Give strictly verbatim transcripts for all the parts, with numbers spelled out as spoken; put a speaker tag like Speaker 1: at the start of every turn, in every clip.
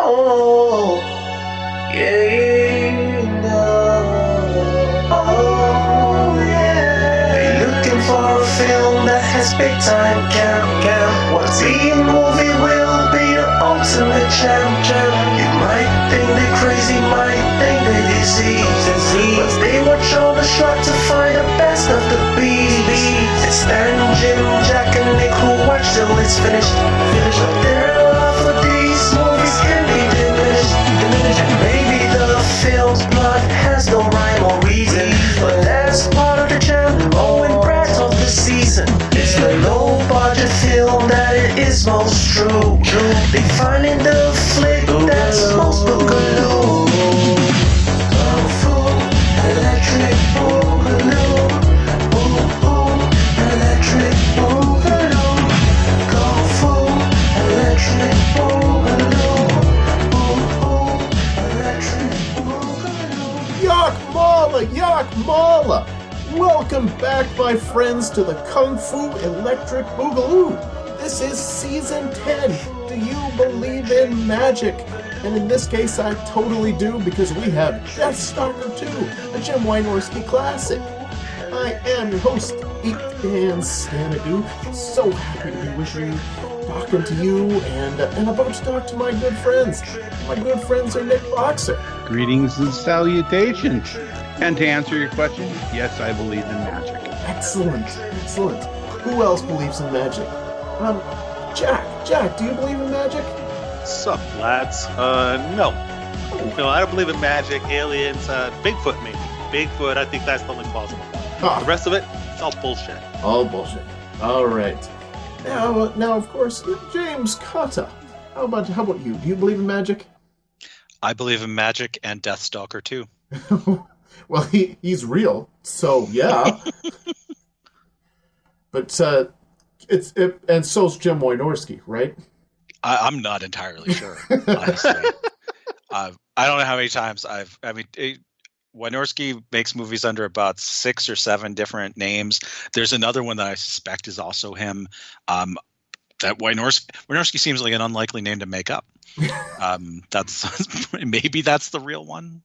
Speaker 1: Oh, yeah, no. Oh, yeah. They looking for a film that has big time camp, camp. What B-movie will be the ultimate champ, champ? You might think they crazy, might think they disease, but they watch all the shot to find the best of the beast. It's Stan, Jim, Jack, and Nick who watch till it's finished. Finish up their love for these movies can be diminished. And maybe the film's plot has no rhyme or reason, but that's part of the jam. Owen Brad of the season. It's the low budget film that it is most true. They find in the flick that's most boogaloo. Kung Fu, electric boogaloo. Ooh, ooh, electric boogaloo. Kung Fu, electric boogaloo. Ooh, ooh, electric boogaloo.
Speaker 2: Yak Mala, Yak Mala! Welcome back, my friends, to the Kung Fu Electric Boogaloo. This is Season ten. Do you believe in magic? And in this case, I totally do, because we have Death Stalker two, a Jim Wynorski classic. I am your host, Dan Xanadu. So happy to be wishing, talking to you, and, uh, and about to talk to my good friends. My good friends are Nick Boxer.
Speaker 3: Greetings and salutations. And to answer your question, yes, I believe in magic.
Speaker 2: Excellent, excellent. Who else believes in magic? Um, Jack, Jack, do you believe in magic?
Speaker 4: Sup, lads? Uh, no. No, I don't believe in magic, aliens, uh, Bigfoot maybe. Bigfoot, I think that's the only plausible.
Speaker 2: Ah.
Speaker 4: The rest of it, it's all bullshit.
Speaker 2: All bullshit. All right. Now, uh, now, of course, James Cotta. How about, how about you? Do you believe in magic?
Speaker 5: I believe in magic and Deathstalker too.
Speaker 2: Well, he, he's real, so yeah. But uh, it's it, and so's Jim Wynorski, right?
Speaker 5: I, I'm not entirely sure, honestly. uh, I don't know how many times I've. I mean, it, Wynorski makes movies under about six or seven different names. There's another one that I suspect is also him. Um, that Wynorski, Wynorski seems like an unlikely name to make up. um, that's maybe that's the real one.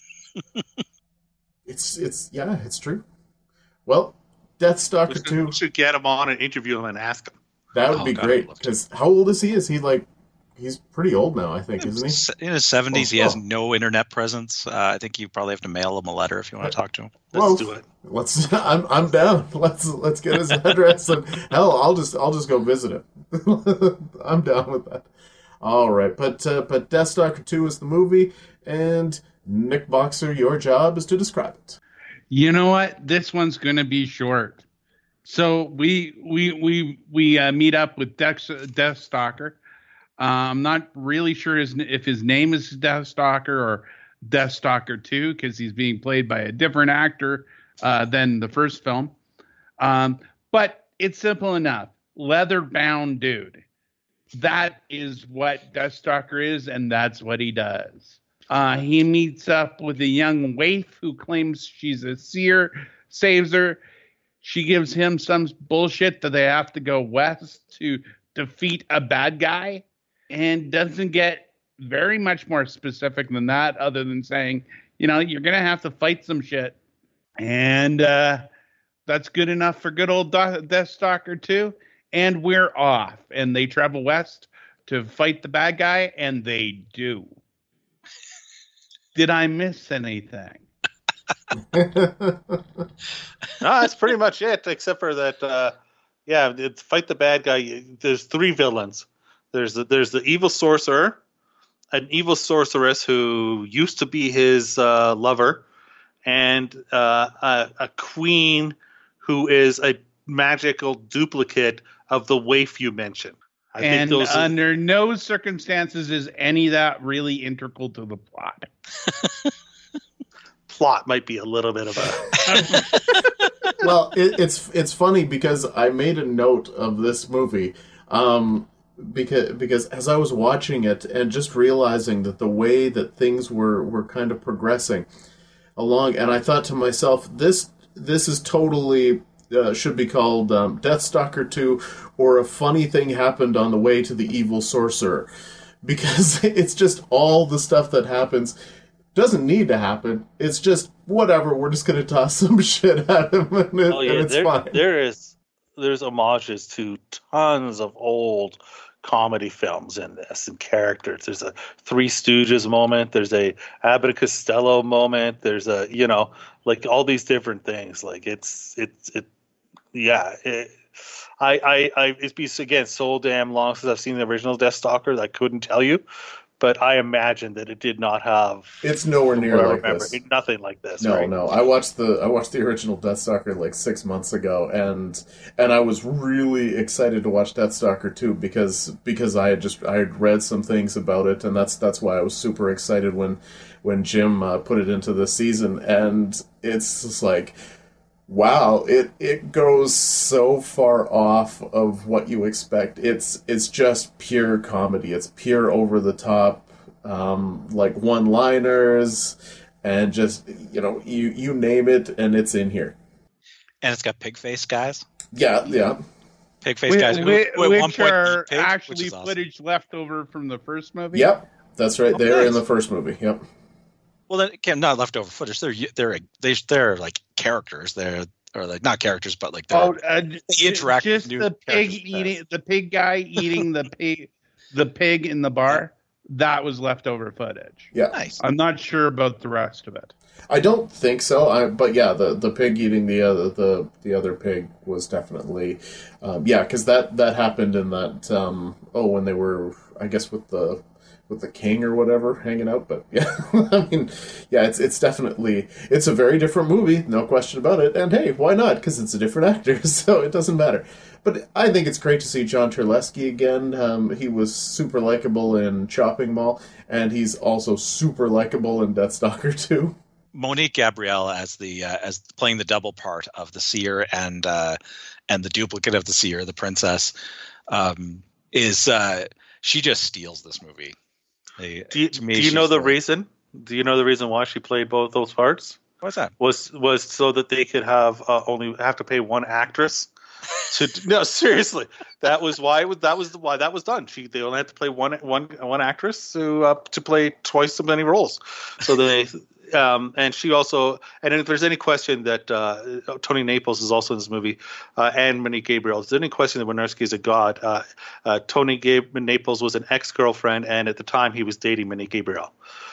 Speaker 2: It's it's yeah, it's true. Well, Deathstalker
Speaker 4: We should,
Speaker 2: two.
Speaker 4: we should get him on and interview him and ask him.
Speaker 2: That would
Speaker 5: Oh,
Speaker 2: be
Speaker 5: God,
Speaker 2: great.
Speaker 5: I'd love to.
Speaker 2: Because how old is he? Is he like? He's pretty old now, I think, isn't he?
Speaker 5: In his seventies,
Speaker 2: Oh,
Speaker 5: he has
Speaker 2: oh.
Speaker 5: no internet presence. Uh, I think you probably have to mail him a letter if you want to talk to him.
Speaker 4: Let's
Speaker 2: Well,
Speaker 4: do it.
Speaker 2: Let's. I'm I'm down. Let's let's get his address and hell, I'll just I'll just go visit him. I'm down with that. All right, but uh, but Deathstalker two is the movie, and Nick Boxer, your job is to describe it.
Speaker 3: You know what? This one's going to be short. So we we we we uh, meet up with Dex, Deathstalker. Uh, I'm not really sure his, if his name is Deathstalker or Deathstalker two, because he's being played by a different actor uh, than the first film. Um, but it's simple enough. Leather-bound dude. That is what Deathstalker is, and that's what he does. Uh, he meets up with a young waif who claims she's a seer, saves her. She gives him some bullshit that they have to go west to defeat a bad guy, and doesn't get very much more specific than that, other than saying, you know, you're going to have to fight some shit. And uh, that's good enough for good old Deathstalker two. And we're off. And they travel west to fight the bad guy, and they do. Did I miss anything?
Speaker 4: No, that's pretty much it, except for that, uh, yeah, it's fight the bad guy. There's three villains. There's the, there's the evil sorcerer, an evil sorceress who used to be his uh, lover, and uh, a, a queen who is a magical duplicate of the waif you mentioned. I
Speaker 3: and
Speaker 4: think those are,
Speaker 3: under no circumstances is any of that really integral to the plot.
Speaker 4: plot might be a little bit of a...
Speaker 2: Well, it, it's it's funny because I made a note of this movie um, because because as I was watching it and just realizing that the way that things were, were kind of progressing along, and I thought to myself, this this is totally uh, should be called um, Deathstalker two, or A Funny Thing Happened on the Way to the Evil Sorcerer, because it's just all the stuff that happens doesn't need to happen. It's just whatever. We're just going to toss some shit at him, and, it,
Speaker 4: Oh yeah,
Speaker 2: and it's
Speaker 4: there,
Speaker 2: fine.
Speaker 4: there is there's homages to tons of old comedy films in this and characters. There's a Three Stooges moment. There's a Abbott and Costello moment. There's a you know like all these different things. Like it's it's it yeah. It, I I I it's been again so damn long since I've seen the original Deathstalker that I couldn't tell you. But I imagine that it did not have.
Speaker 2: It's nowhere near
Speaker 4: what I
Speaker 2: like
Speaker 4: remember,
Speaker 2: this.
Speaker 4: it- nothing like this.
Speaker 2: No,
Speaker 4: right?
Speaker 2: no. I watched the I watched the original Deathstalker like six months ago, and and I was really excited to watch Deathstalker two because because I had just I had read some things about it, and that's that's why I was super excited when when Jim uh, put it into the season, and it's just like, wow, it it goes so far off of what you expect. It's it's just pure comedy. It's pure over the top, um, like one liners, and just you know you you name it, and it's in here.
Speaker 5: And it's got pig face guys.
Speaker 2: Yeah, yeah.
Speaker 5: Pig face
Speaker 3: Whi-
Speaker 5: guys. who-
Speaker 3: whi-
Speaker 5: who at one
Speaker 3: which
Speaker 5: point
Speaker 3: are
Speaker 5: eat pig, which
Speaker 3: actually
Speaker 5: is awesome.
Speaker 3: footage left over from the first movie.
Speaker 2: Yep, that's right.
Speaker 5: Oh,
Speaker 2: They were in
Speaker 5: nice.
Speaker 2: the first movie. Yep.
Speaker 5: Well, then again, not leftover footage. They're they're they they're like characters. They're or like not characters, but like they're,
Speaker 3: Oh, uh, j-
Speaker 5: interact with
Speaker 3: just
Speaker 5: new
Speaker 3: the pig
Speaker 5: characters.
Speaker 3: eating the pig guy eating the pig, the pig in the bar. That was leftover footage.
Speaker 2: Yeah.
Speaker 5: nice.
Speaker 3: I'm not sure about the rest of it.
Speaker 2: I don't think so. I, but yeah, the, the pig eating the other the the other pig was definitely, um, yeah, because that that happened in that um, oh when they were I guess with the with the king or whatever hanging out. But yeah, I mean, yeah, it's it's definitely it's a very different movie, no question about it. And hey, why not? Because it's a different actor, so it doesn't matter. But I think it's great to see John Terlesky again. Um, he was super likable in Chopping Mall, and he's also super likable in Deathstalker two.
Speaker 5: Monique Gabrielle as the uh, as playing the double part of the seer and uh, and the duplicate of the seer, the princess, um, is uh, she just steals this movie. They,
Speaker 4: Do you,
Speaker 5: to me,
Speaker 4: do you
Speaker 5: she's
Speaker 4: know the
Speaker 5: the-
Speaker 4: reason? Do you know the reason why she played both those parts?
Speaker 5: What's that?
Speaker 4: Was was so that they could have uh, only have to pay one actress. To, no, seriously, that was why it was, that was why that was done. She they only had to play one one one actress to uh, to play twice as many roles. So they um, and she also and if there's any question that uh, Tony Naples is also in this movie uh, and Monique Gabriel, if there's any question that Wynorski is a god, uh, uh, Tony Gab- Naples was an ex girlfriend, and at the time he was dating Monique Gabriel.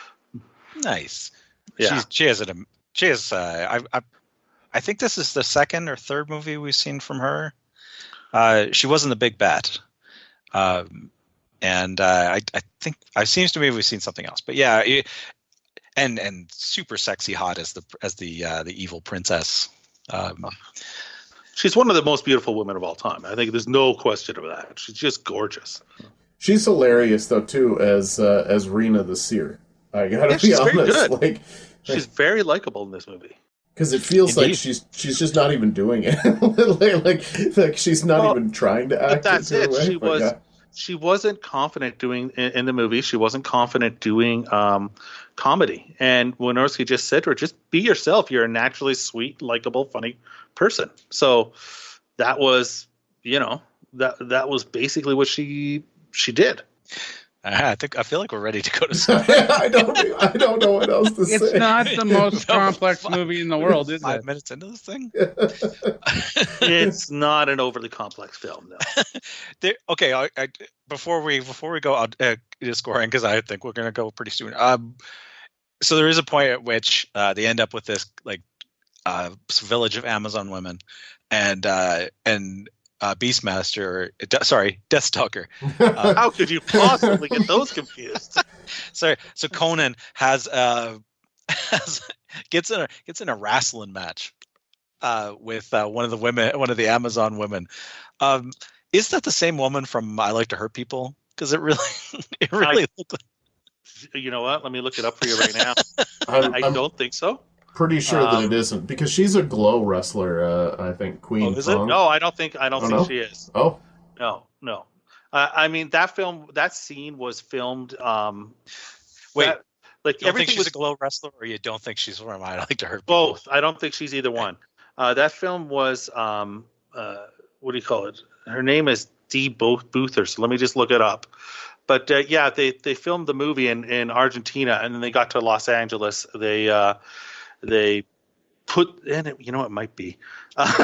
Speaker 5: Nice.
Speaker 4: Yeah.
Speaker 5: She's, she has an. She has. Uh, I, I. I think this is the second or third movie we've seen from her. Uh, she was in The Big Bet, um, and uh, I, I think it seems to me we've seen something else. But yeah, it, and and super sexy hot as the as the uh, the evil princess. Um,
Speaker 4: She's one of the most beautiful women of all time. I think there's no question of that. She's just gorgeous.
Speaker 2: She's hilarious though too as uh, as Rena the Seer. I gotta
Speaker 4: Yeah,
Speaker 2: be
Speaker 4: she's very
Speaker 2: honest,
Speaker 4: good.
Speaker 2: like
Speaker 4: She's very likable in this movie.
Speaker 2: because it feels like
Speaker 5: Indeed.
Speaker 2: she's she's just not even doing it. like, like like she's not
Speaker 4: Well,
Speaker 2: even trying to act.
Speaker 4: But that's
Speaker 2: into
Speaker 4: it.
Speaker 2: a way,
Speaker 4: She
Speaker 2: but
Speaker 4: was
Speaker 2: yeah.
Speaker 4: she wasn't confident doing in, in the movie. She wasn't confident doing um, comedy. And Wynorski just said to her, "Just be yourself. You're a naturally sweet, likable, funny person." So that was, you know, that that was basically what she she did.
Speaker 5: I think I feel like we're ready to go to sleep.
Speaker 2: I don't I don't know what else to
Speaker 3: It's
Speaker 2: say.
Speaker 3: not the most
Speaker 5: No,
Speaker 3: complex
Speaker 5: fuck.
Speaker 3: movie in the world, is
Speaker 5: Five
Speaker 3: it?
Speaker 5: minutes into this thing.
Speaker 4: It's not an overly complex film, no.
Speaker 5: There, okay, I, I, before we before we go out uh, to scoring, because I think we're gonna go pretty soon. Um, so there is a point at which uh, they end up with this like uh, village of Amazon women, and uh, and uh, Beastmaster, uh, sorry, Deathstalker. Uh,
Speaker 4: How could you possibly get those confused?
Speaker 5: sorry, so Conan has uh, has, gets in a gets in a wrestling match uh, with uh, one of the women, one of the Amazon women. Um, is that the same woman from I Like to Hurt People? Because it really, it really looked like.
Speaker 4: You know what? Let me look it up for you right now.
Speaker 2: I'm,
Speaker 4: I
Speaker 2: I'm
Speaker 4: don't think so.
Speaker 2: pretty sure that
Speaker 4: um,
Speaker 2: it isn't because she's a glow wrestler. Uh, I think Queen.
Speaker 5: Oh, is it?
Speaker 2: Fong.
Speaker 4: No, I don't think I don't
Speaker 2: Oh,
Speaker 4: think
Speaker 2: no?
Speaker 4: she is.
Speaker 2: Oh,
Speaker 4: No, no. Uh, I mean that film, that scene was filmed. Um,
Speaker 5: Wait,
Speaker 4: that- like
Speaker 5: You don't
Speaker 4: everything
Speaker 5: think she's
Speaker 4: was
Speaker 5: a glow wrestler, or you don't think she's from I Like to Hurt People?
Speaker 4: both. I don't think she's either one. Uh, that film was um, uh, what do you call it? Her name is Dee Bo- Boother. So let me just look it up. But uh, yeah, they they filmed the movie in, in Argentina, and then they got to Los Angeles. They uh, they put and it, you know it might be. Uh,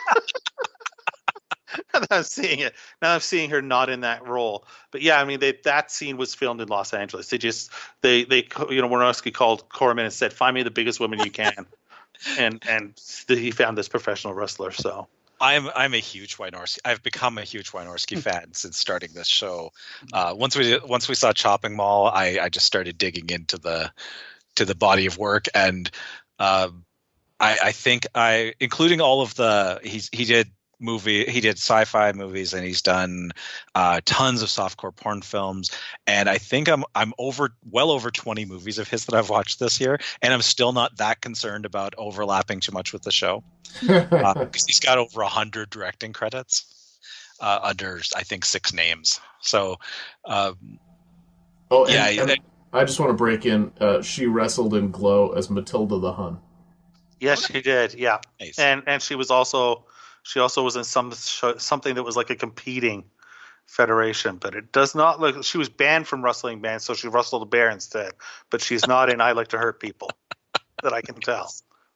Speaker 4: now that I'm seeing it, now I'm seeing her not in that role. But yeah, I mean, they, that scene was filmed in Los Angeles. They just they they you know Wynorski called Corman and said, "Find me the biggest woman you can," and and he found this professional wrestler. So.
Speaker 5: I'm I'm a huge Wynorski. I've become a huge Wynorski fan since starting this show. Uh, once we once we saw Chopping Mall, I, I just started digging into the to the body of work, and um, I, I think I, including all of the he's he did movie he did sci-fi movies, and he's done uh, tons of softcore porn films, and I think I'm I'm over well over twenty movies of his that I've watched this year, and I'm still not that concerned about overlapping too much with the show. Uh, because he's got over a hundred directing credits uh, under, I think, six names. So, um,
Speaker 2: oh, and,
Speaker 5: yeah.
Speaker 2: And
Speaker 5: it,
Speaker 2: I just want to break in. Uh, she wrestled in Glow as Matilda the Hun.
Speaker 4: Yes, she did. Yeah,
Speaker 5: nice.
Speaker 4: and and she was also she also was in some something that was like a competing federation, but it does not look. She was banned from wrestling bands, so she wrestled a bear instead. But she's not in I Like to Hurt People, that I can tell.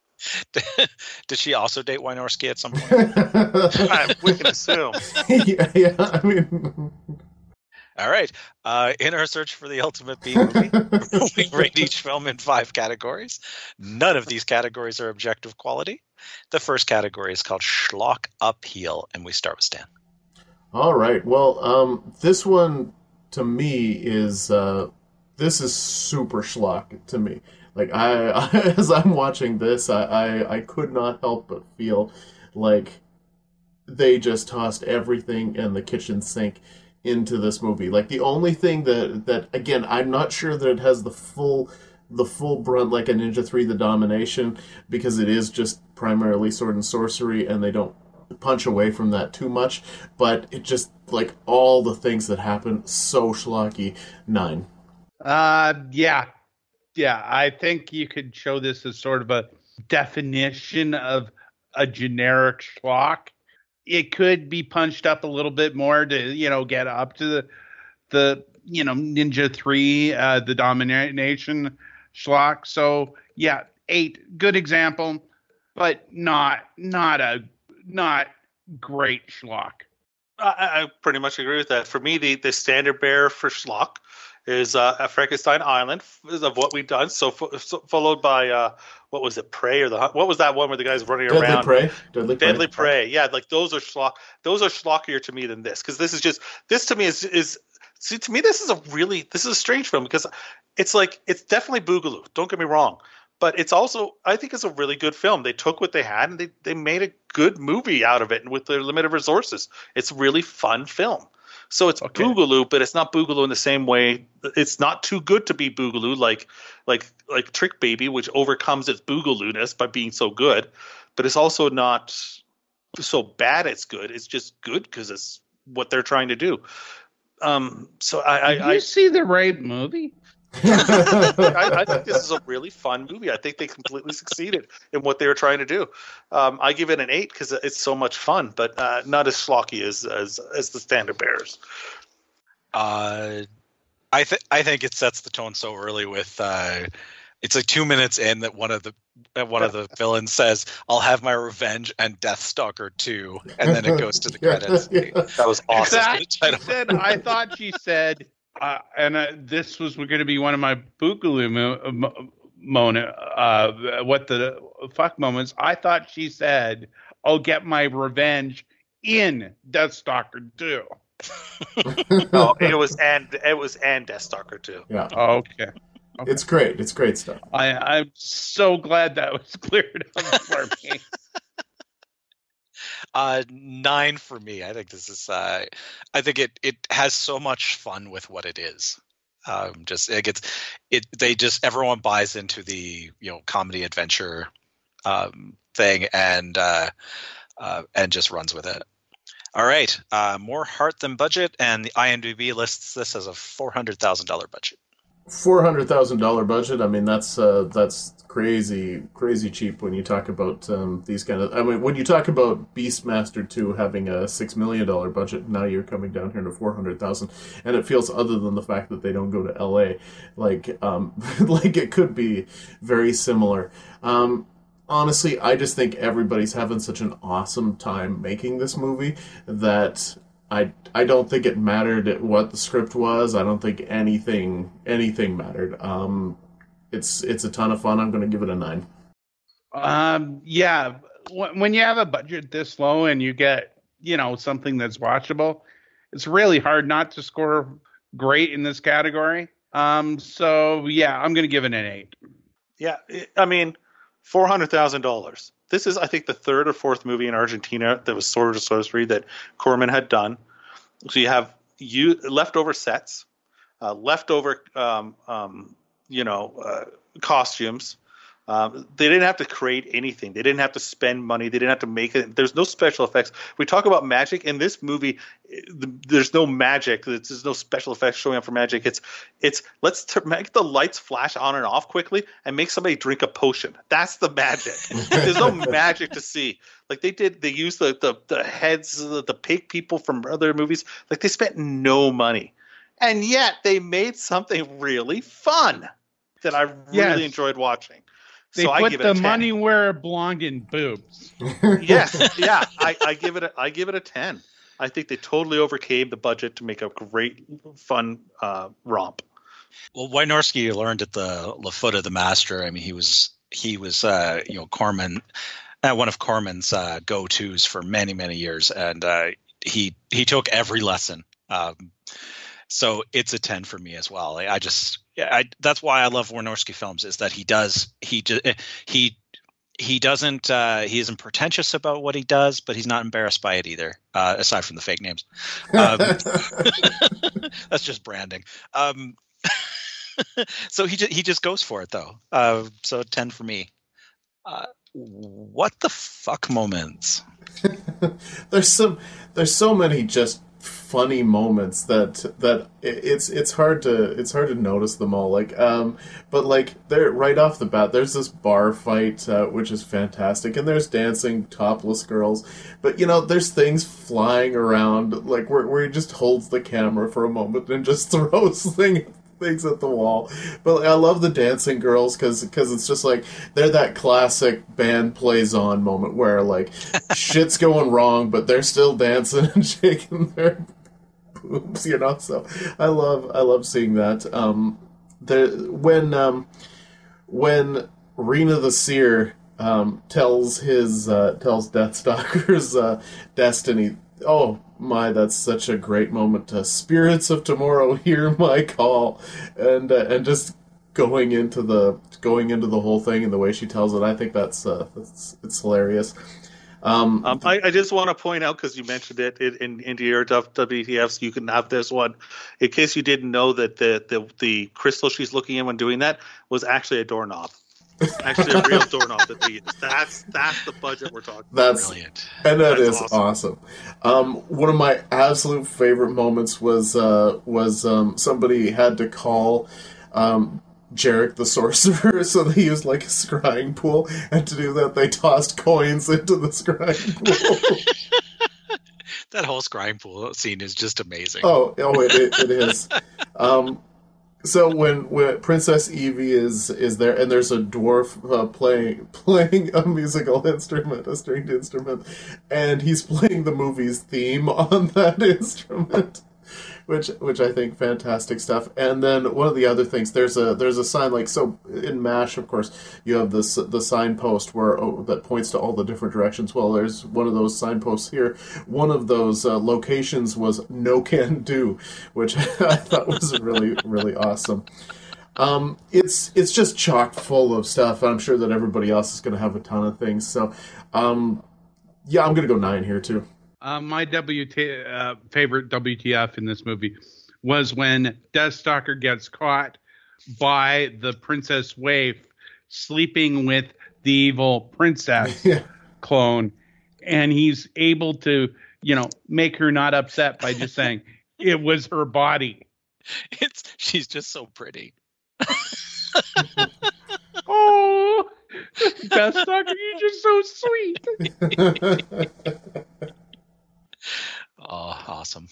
Speaker 5: Did she also date Wynorski at some point?
Speaker 4: I, we can assume.
Speaker 2: yeah, yeah, I mean...
Speaker 5: All right. Uh, in our search for the ultimate B movie, we rate each film in five categories. None of these categories are objective quality. The first category is called Schlock Uphill, and we start with Stan.
Speaker 2: All right. Well, um, this one, to me, is... Uh, this is super schlock to me. Like, I, I as I'm watching this, I, I, I could not help but feel like they just tossed everything in the kitchen sink into this movie. Like, the only thing that, that again, I'm not sure that it has the full the full brunt like a Ninja three The Domination, because it is just primarily sword and sorcery, and they don't punch away from that too much, but it just, like, all the things that happen, so schlocky. Nine.
Speaker 3: Uh, yeah. Yeah, I think you could show this as sort of a definition of a generic schlock. It could be punched up a little bit more to, you know, get up to the, the you know, Ninja three, uh, the Domination schlock. So, yeah, eight, good example, but not not a not great schlock.
Speaker 4: I, I pretty much agree with that. For me, the, the standard bearer for schlock is uh, a Frankenstein Island of what we've done. So, so followed by uh, what was it, Prey or the what was that one where the guy's running
Speaker 2: Deadly
Speaker 4: around?
Speaker 2: Prey. Deadly Prey.
Speaker 4: Deadly Prey. Yeah, like those are schlock. Those are schlockier to me than this, because this is just this to me is is see to me this is a really this is a strange film, because it's like it's definitely Boogaloo. Don't get me wrong, but it's also I think it's a really good film. They took what they had and they they made a good movie out of it, and with their limited resources, it's a really fun film. So it's okay. Boogaloo, but it's not Boogaloo in the same way. It's not too good to be Boogaloo, like like like Trick Baby, which overcomes its Boogaloo-ness by being so good. But it's also not so bad it's good. It's just good because it's what they're trying to do. Um, so I,
Speaker 3: Did
Speaker 4: I,
Speaker 3: you
Speaker 4: I
Speaker 3: see the right movie?
Speaker 4: I, I think this is a really fun movie. I think they completely succeeded in what they were trying to do. Um, I give it an eight because it's so much fun, but uh, not as schlocky as as, as the standard bearers.
Speaker 5: Uh, I think I think it sets the tone so early with. Uh, it's like two minutes in that one of the that one of the villains says, "I'll have my revenge," and Deathstalker two, and then it goes to the credits. That was awesome.
Speaker 3: That, said, I thought she said. Uh, and uh, this was going to be one of my Boogaloo mo- mo- moment, uh, what the fuck moments. I thought she said, "I'll get my revenge in Deathstalker two."
Speaker 4: No, it was and it was and Deathstalker two.
Speaker 2: Yeah.
Speaker 3: Okay. Okay.
Speaker 2: It's great. It's great stuff.
Speaker 3: I, I'm so glad that was cleared up for me.
Speaker 5: Uh, nine for me. I think this is. Uh, I think it it has so much fun with what it is. Um, just it gets it. They just everyone buys into the you know comedy adventure um, thing and uh, uh, and just runs with it. All right, uh, more heart than budget, and the IMDb lists this as a four hundred thousand dollar budget.
Speaker 2: four hundred thousand dollar budget. I mean, that's uh, that's crazy, crazy cheap when you talk about um, these kind of. I mean, when you talk about Beastmaster two having a six million dollar budget, now you're coming down here to four hundred thousand, and it feels, other than the fact that they don't go to L A, like um, like it could be very similar. Um, honestly, I just think everybody's having such an awesome time making this movie that I, I don't think it mattered what the script was. I don't think anything anything mattered. Um, it's it's a ton of fun. I'm going to give it a nine.
Speaker 3: Um, yeah, when you have a budget this low and you get, you know, something that's watchable, it's really hard not to score great in this category. Um, so yeah, I'm going to give it an eight.
Speaker 4: Yeah, I mean, four hundred thousand dollars. This is, I think, the third or fourth movie in Argentina that was Sword of Sorcery that Corman had done. So you have you leftover sets, uh, leftover, um, um, you know, uh, costumes. Um, they didn't have to create anything. They didn't have to spend money. They didn't have to make it. There's no special effects. We talk about magic in this movie. There's no magic. There's no special effects showing up for magic. It's it's let's t- make the lights flash on and off quickly and make somebody drink a potion. That's the magic. There's no magic to see. Like they did, they used the the, the heads, the, the pig people from other movies. Like they spent no money, and yet they made something really fun that I really
Speaker 3: Yes.
Speaker 4: enjoyed watching.
Speaker 3: They
Speaker 4: so I
Speaker 3: put
Speaker 4: give it
Speaker 3: the
Speaker 4: a ten.
Speaker 3: money where it belonged, in boobs.
Speaker 4: Yes, yeah, I, I give it a, I give it a ten. I think they totally overcame the budget to make a great, fun uh, romp.
Speaker 5: Well, Wynorski learned at the, the foot of the master. I mean, he was he was uh, you know Corman, uh, one of Corman's uh, go-tos for many many years, and uh, he he took every lesson. Um, so it's a ten for me as well. I, I just I, that's why I love Wynorski films, is that he does he he he doesn't uh, he isn't pretentious about what he does, but he's not embarrassed by it either. Uh, aside from the fake names, um, that's just branding. Um, so he just, he just goes for it though. Uh, so ten for me. Uh, what the fuck moments?
Speaker 2: there's some there's so many just funny moments that that it's it's hard to it's hard to notice them all. Like um, but like they're right off the bat. There's this bar fight uh, which is fantastic, and there's dancing topless girls. But you know, there's things flying around, like where where he just holds the camera for a moment and just throws things. things at the wall. But I love the dancing girls because it's just like they're that classic band plays on moment where like shit's going wrong, but they're still dancing and shaking their boobs, you know. So I love I love seeing that. Um, there when um, when Rena the Seer um, tells his uh, tells Deathstalker's uh, destiny. Oh my, that's such a great moment. Uh, Spirits of tomorrow, hear my call, and uh, and just going into the going into the whole thing and the way she tells it. I think that's uh, that's it's hilarious. Um,
Speaker 4: Um, I, I just want to point out, because you mentioned it in, in, in your W T Fs, you can have this one. In case you didn't know that the, the, the crystal she's looking in when doing that was actually a doorknob. Actually, a real doorknob that they use. That's that's the budget we're talking.
Speaker 2: That's
Speaker 5: Brilliant.
Speaker 2: And that
Speaker 4: That's
Speaker 2: is
Speaker 4: awesome.
Speaker 2: awesome. Um, one of my absolute favorite moments was uh, was um, somebody had to call um, Jarek the Sorcerer, so they used like a scrying pool, and to do that they tossed coins into the scrying pool.
Speaker 5: That whole scrying pool scene is just amazing.
Speaker 2: oh, oh, it, it, it is. Um, So when, when Princess Evie is is there, and there's a dwarf uh, playing playing a musical instrument, a stringed instrument, and he's playing the movie's theme on that instrument, which which I think fantastic stuff. And then one of the other things, there's a there's a sign, like, so in MASH, of course, you have this the signpost where oh, that points to all the different directions. Well, there's one of those signposts here. One of those uh, locations was No Can Do, which I thought was really really awesome. Um, it's it's just chock full of stuff. I'm sure that everybody else is going to have a ton of things. So, um, yeah, I'm going to go nine here too.
Speaker 3: Uh, my W T, uh, favorite W T F in this movie was when Deathstalker gets caught by the Princess Waif sleeping with the evil princess
Speaker 2: Yeah.
Speaker 3: clone, and he's able to, you know, make her not upset by just saying it was her body.
Speaker 5: It's she's just so pretty.
Speaker 3: Oh, Deathstalker, you're just so sweet.
Speaker 5: Oh, awesome.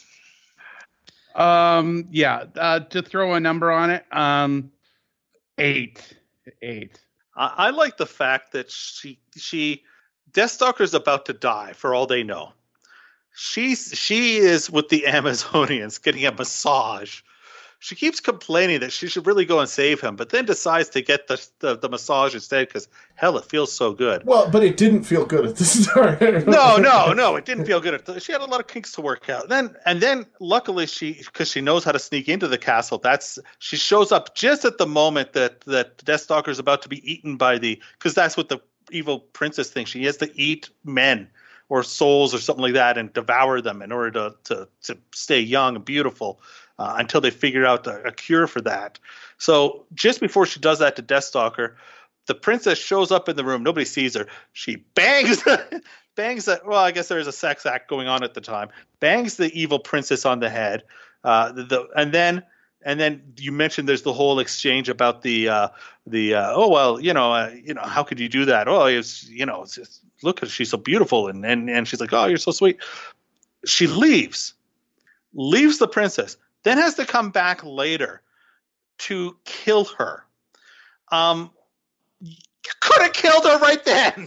Speaker 3: Um, yeah. Uh, to throw a number on it, um, eight, eight.
Speaker 4: I, I like the fact that she she Deathstalker's about to die for all they know. She's she is with the Amazonians getting a massage. She keeps complaining that she should really go and save him, but then decides to get the the, the massage instead because hell, it feels so good.
Speaker 2: Well, but it didn't feel good at the start.
Speaker 4: no, no, no, it didn't feel good. At the, she had a lot of kinks to work out. Then and then, luckily, she because she knows how to sneak into the castle. That's she shows up just at the moment that that Deathstalker is about to be eaten by the because that's what the evil princess thinks. She has to eat men or souls or something like that and devour them in order to to to stay young and beautiful. Uh, until they figure out a, a cure for that. So just before she does that to Deathstalker, the princess shows up in the room. Nobody sees her. She bangs, bangs the, well, I guess there was a sex act going on at the time. Bangs the evil princess on the head. Uh, the, the and then and then you mentioned there's the whole exchange about the uh, the uh, oh well you know uh, you know how could you do that? Oh it's you know it's just, look she's so beautiful and and and she's like oh you're so sweet. She leaves, leaves the princess. Then has to come back later to kill her. Um, you could have killed her right then.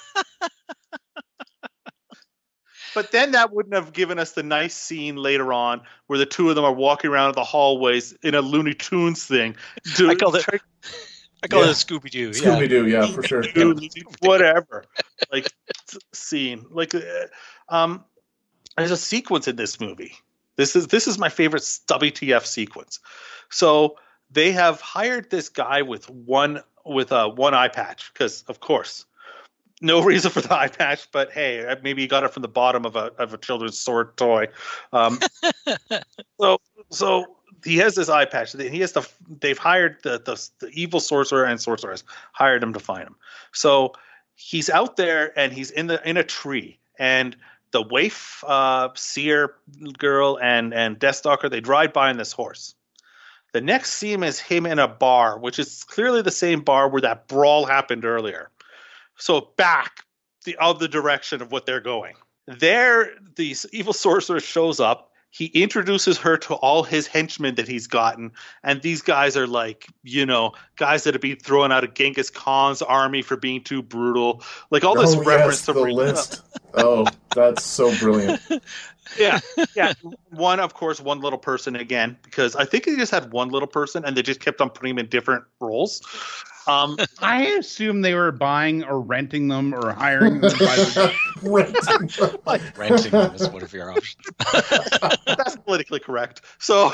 Speaker 4: But then that wouldn't have given us the nice scene later on where the two of them are walking around the hallways in a Looney Tunes thing.
Speaker 5: I called it. I call yeah. it a Scooby Doo.
Speaker 2: Scooby Doo, yeah. yeah, for sure.
Speaker 4: Whatever, like scene. Like, uh, um, there's a sequence in this movie. This is this is my favorite W T F sequence. So they have hired this guy with one with a one eye patch because, of course, no reason for the eye patch. But hey, maybe he got it from the bottom of a of a children's sword toy. Um, so so he has this eye patch. He has to. They've hired the, the the evil sorcerer and sorceress hired him to find him. So he's out there and he's in the in a tree and. The waif, uh, seer girl, and and Deathstalker, they drive by on this horse. The next scene is him in a bar, which is clearly the same bar where that brawl happened earlier. So back the other direction of what they're going. There, the evil sorcerer shows up. He introduces her to all his henchmen that he's gotten. And these guys are like, you know, guys that have been thrown out of Genghis Khan's army for being too brutal. Like all this
Speaker 2: oh,
Speaker 4: reference
Speaker 2: yes,
Speaker 4: to
Speaker 2: the list. Oh, that's so brilliant.
Speaker 4: Yeah. Yeah. One, of course, one little person again, because I think they just had one little person and they just kept on putting him in different roles. Um,
Speaker 3: I assume they were buying or renting them or hiring them by the
Speaker 2: renting them.
Speaker 5: Like renting them is one of your options.
Speaker 4: That's politically correct. So,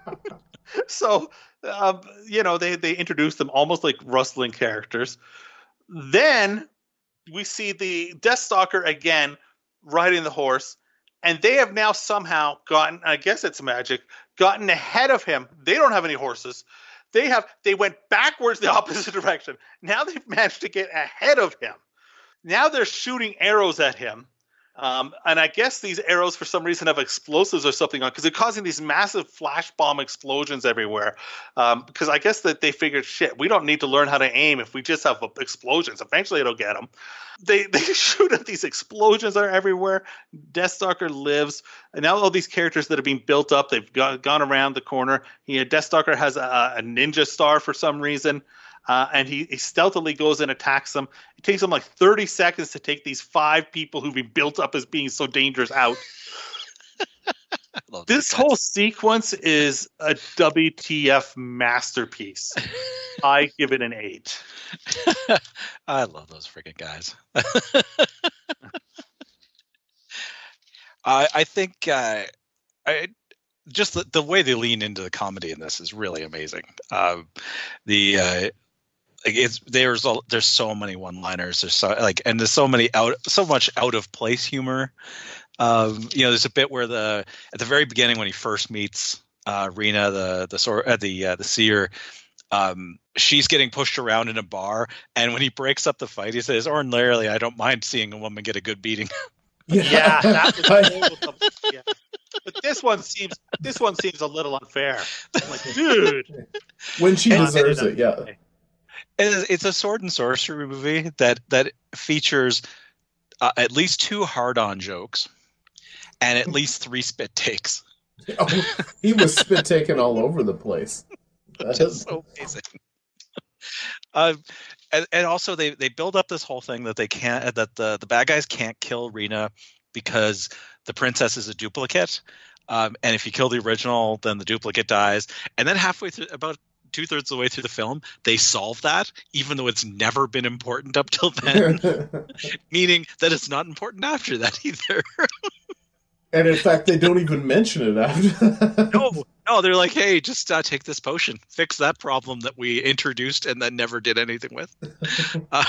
Speaker 4: so um, you know, they they introduced them almost like rustling characters. Then we see the Deathstalker again riding the horse, and they have now somehow gotten, I guess it's magic, gotten ahead of him. They don't have any horses. They have. They went backwards the opposite direction. Now they've managed to get ahead of him. Now they're shooting arrows at him. Um, and I guess these arrows, for some reason, have explosives or something on because they're causing these massive flash bomb explosions everywhere. Um, because I guess that they figured, shit, we don't need to learn how to aim if we just have explosions. Eventually, it'll get them. They they shoot at these explosions that are everywhere. Deathstalker lives, and now all these characters that have been built up, they've got, gone around the corner. He, Deathstalker has a, a ninja star for some reason. Uh, and he, he stealthily goes and attacks them. It takes him like thirty seconds to take these five people who've been built up as being so dangerous out. This whole sequence is a W T F masterpiece. I give it an eight.
Speaker 5: I love those freaking guys. I, I think uh, I just the, the way they lean into the comedy in this is really amazing. Um, the uh, like it's there's a, there's so many one-liners. There's so like and there's so many out so much out of place humor. Um, you know, there's a bit where the at the very beginning when he first meets uh, Rena, the the sort uh, the uh, the seer, um, she's getting pushed around in a bar, and when he breaks up the fight, he says, "Ordinarily, I don't mind seeing a woman get a good beating."
Speaker 4: Yeah, yeah that was, yeah. but this one seems this one seems a little unfair. I'm like, dude,
Speaker 2: when she
Speaker 5: And-
Speaker 2: deserves
Speaker 4: and-
Speaker 2: it, yeah.
Speaker 5: It's it's a sword and sorcery movie that that features uh, at least two hard-on jokes and at least three spit takes.
Speaker 2: Oh, he was spit taking all over the place. That
Speaker 5: Which
Speaker 2: is,
Speaker 5: is so amazing. Uh, and, and also they, they build up this whole thing that they can't that the, the bad guys can't kill Rena because the princess is a duplicate. Um, and if you kill the original, then the duplicate dies. And then halfway through, about two thirds of the way through the film, they solve that, even though it's never been important up till then. Meaning that it's not important after that either.
Speaker 2: and in fact, they don't even mention it after.
Speaker 5: no, no, they're like, hey, just uh, take this potion, fix that problem that we introduced and then never did anything with. uh,